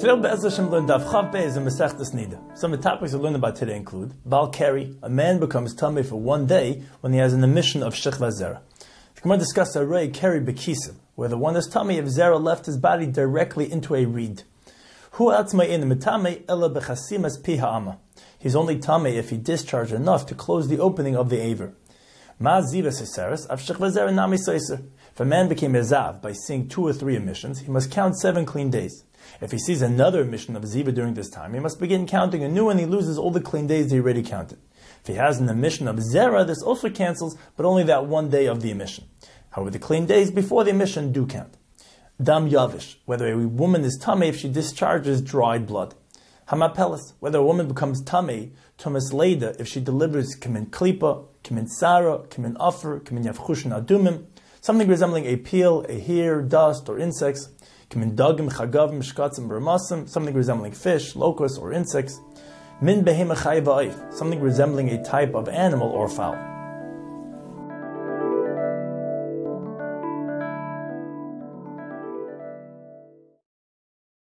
Today we'll Be'ez Hashem learn Daf Chav Beis and Masechtas Nida. Some of the topics we'll learn about today include Bal Keri, a man becomes Tameh for one day when he has an emission of Shechva Zera. The Gemara discussed Arei Keri Bekisim, where the one is Tameh if Zera left his body directly into a reed. Hu Atzmai in the Metameh Ela Bechasimas Pi Ha'ama. He's only Tameh if he discharged enough to close the opening of the Aver. Ma Ziva Seseres Av Shechva Zera Nami Seiser. If a man became a Zav by seeing 2 or 3 emissions, he must count 7 clean days. If he sees another emission of Ziva during this time, he must begin counting anew and he loses all the clean days that he already counted. If he has an emission of Zera, this also cancels, but only that one day of the emission. However, the clean days before the emission do count. Dam Yavish, whether a woman is Tameh if she discharges dried blood. Hamapelis, whether a woman becomes Tameh, Tumas Leida, if she delivers Kimin Klipa, Kimin Sara, Kimin Afer, Kimin Yavchushin Adumim, something resembling a peel, a hair, dust, or insects. Kimin Dagim, Chagavim, Shkatzim, Bermasim, something resembling fish, locusts, or insects. Min Behema Chai Va'if, something resembling a type of animal or fowl.